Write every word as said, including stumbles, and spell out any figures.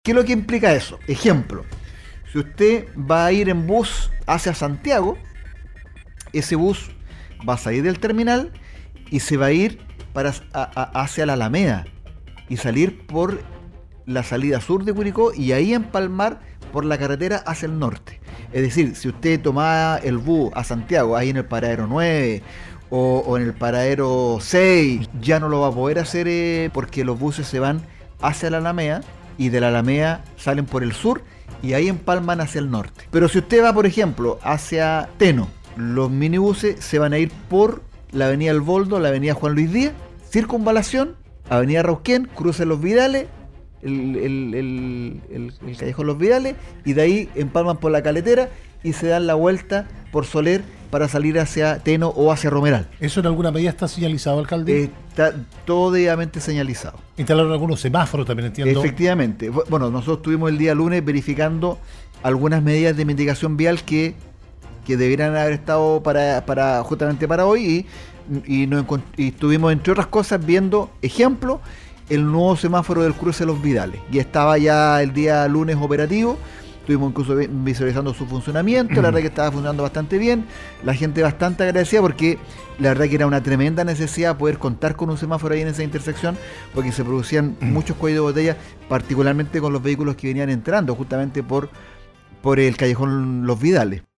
¿Qué es lo que implica eso? Ejemplo, si usted va a ir en bus hacia Santiago, ese bus va a salir del terminal y se va a ir para, a, a, hacia la Alameda y salir por la salida sur de Curicó y ahí empalmar por la carretera hacia el norte. Es decir, si usted tomaba el bus a Santiago, ahí en el paradero nueve o, o en el paradero seis, ya no lo va a poder hacer eh, porque los buses se van hacia la Alameda y de la Alameda salen por el sur y ahí empalman hacia el norte. Pero si usted va, por ejemplo, hacia Teno, los minibuses se van a ir por la avenida El Boldo, la avenida Juan Luis Díaz, Circunvalación, avenida Rauquén, crucen Los Vidales, el, el, el, el, el callejón Los Vidales, y de ahí empalman por la Caletera y se dan la vuelta por Soler para salir hacia Teno o hacia Romeral. ¿Eso en alguna medida está señalizado, alcalde? Eh, está todo debidamente señalizado. Instalaron algunos semáforos también, entiendo. Efectivamente. Bueno, nosotros estuvimos el día lunes verificando algunas medidas de mitigación vial que, que deberían haber estado para, para justamente para hoy y, y, nos, y estuvimos, entre otras cosas, viendo, ejemplo, el nuevo semáforo del cruce de Los Vidales. Y estaba ya el día lunes operativo. Estuvimos incluso visualizando su funcionamiento, la verdad que estaba funcionando bastante bien, la gente bastante agradecida porque la verdad que era una tremenda necesidad poder contar con un semáforo ahí en esa intersección porque se producían muchos cuellos de botella, particularmente con los vehículos que venían entrando justamente por, por el callejón Los Vidales.